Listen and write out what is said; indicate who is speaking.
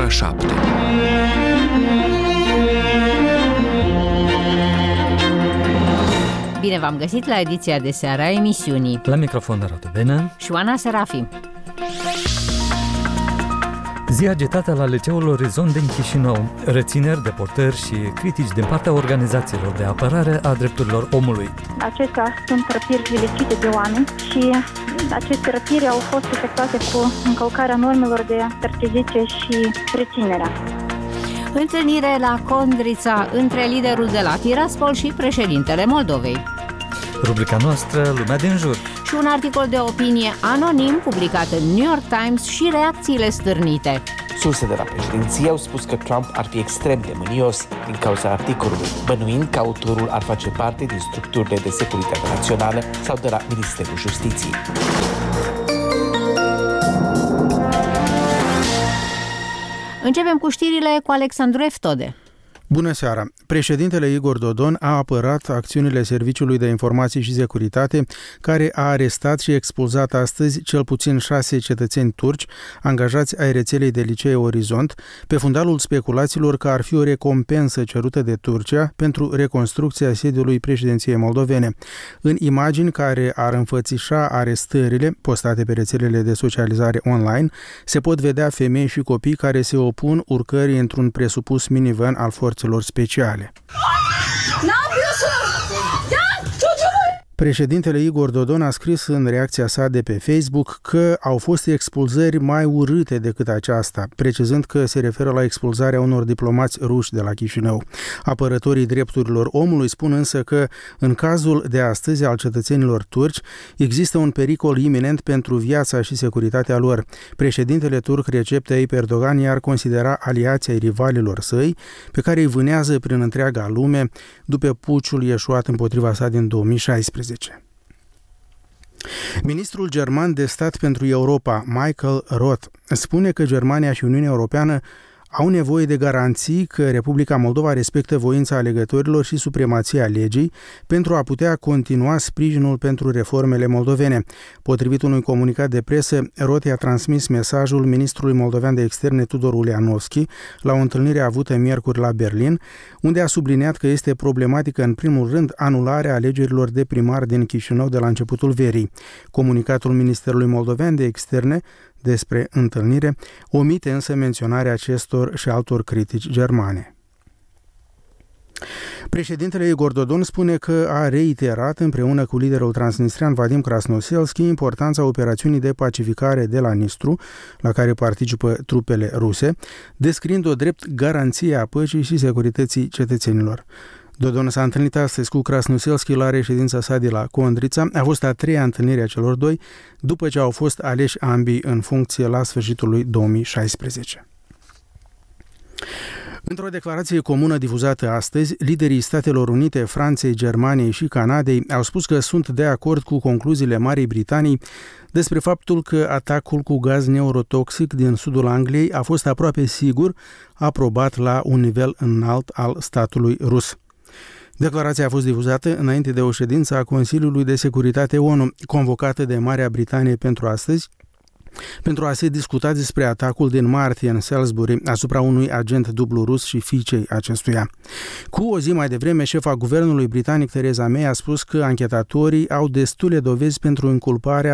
Speaker 1: ora 7.
Speaker 2: Bine v-am găsit la ediția de seară a emisiunii.
Speaker 3: La microfon de Radu Benă
Speaker 2: și Oana Serafim.
Speaker 3: Zi agitată la Liceul Orizont din Chișinău. Rețineri, deportări și critici din partea organizațiilor de apărare a drepturilor omului.
Speaker 4: Acestea sunt răpiri ilicite de oameni și aceste răpiri au fost efectuate cu încălcarea normelor de percheziție și reținerea.
Speaker 2: Întâlnire la Condrița între liderul de la Tiraspol și președintele Moldovei.
Speaker 3: Rubrica noastră, Lumea din jur.
Speaker 2: Și un articol de opinie anonim publicat în New York Times și reacțiile stârnite.
Speaker 5: Surse de la președinție au spus că Trump ar fi extrem de mânios din cauza articolului, bănuind că autorul ar face parte din structurile de securitate națională sau de la Ministerul Justiției.
Speaker 2: Începem cu știrile cu Alexandru Eftode.
Speaker 6: Bună seara! Președintele Igor Dodon a apărat acțiunile Serviciului de Informații și Securitate, care a arestat și expulzat astăzi cel puțin 6 cetățeni turci angajați ai rețelei de licee Orizont, pe fundalul speculațiilor că ar fi o recompensă cerută de Turcia pentru reconstrucția sediului președinției moldovene. În imagini care ar înfățișa arestările postate pe rețelele de socializare online, se pot vedea femei și copii care se opun urcării într-un presupus minivan al forțelor speciale. Președintele Igor Dodon a scris în reacția sa de pe Facebook că au fost expulzări mai urâte decât aceasta, precizând că se referă la expulzarea unor diplomați ruși de la Chișinău. Apărătorii drepturilor omului spun însă că, în cazul de astăzi al cetățenilor turci, există un pericol iminent pentru viața și securitatea lor. Președintele turc Recep Tayyip Erdogan i-ar considera aliații ai rivalilor săi, pe care îi vânează prin întreaga lume după puciul ieșuat împotriva sa din 2016. Ministrul german de stat pentru Europa, Michael Roth, spune că Germania și Uniunea Europeană au nevoie de garanții că Republica Moldova respectă voința alegătorilor și supremația legii pentru a putea continua sprijinul pentru reformele moldovene. Potrivit unui comunicat de presă, Roth i-a transmis mesajul ministrului moldovean de externe Tudor Ulianovski la o întâlnire avută miercuri la Berlin, unde a subliniat că este problematică în primul rând anularea alegerilor de primar din Chișinău de la începutul verii. Comunicatul Ministerului Moldovean de Externe despre întâlnire omite însă menționarea acestor și altor critici germane. Președintele Igor Dodon spune că a reiterat împreună cu liderul transnistrean Vadim Krasnoselski importanța operațiunii de pacificare de la Nistru, la care participă trupele ruse, descriind-o drept garanție a păcii și securității cetățenilor. Dodon s-a întâlnit astăzi cu Krasnoselski la reședința sa de la Condrița. A fost a treia întâlnire a celor doi, după ce au fost aleși ambii în funcție la sfârșitul lui 2016. Într-o declarație comună difuzată astăzi, liderii Statelor Unite, Franței, Germaniei și Canadei au spus că sunt de acord cu concluziile Marii Britanii despre faptul că atacul cu gaz neurotoxic din sudul Angliei a fost aproape sigur aprobat la un nivel înalt al statului rus. Declarația a fost difuzată înainte de o ședință a Consiliului de Securitate ONU, convocată de Marea Britanie pentru astăzi, pentru a se discuta despre atacul din martie în Salisbury asupra unui agent dublu rus și fiicei acestuia. Cu o zi mai devreme, șefa guvernului britanic Theresa May a spus că anchetatorii au destule dovezi pentru inculparea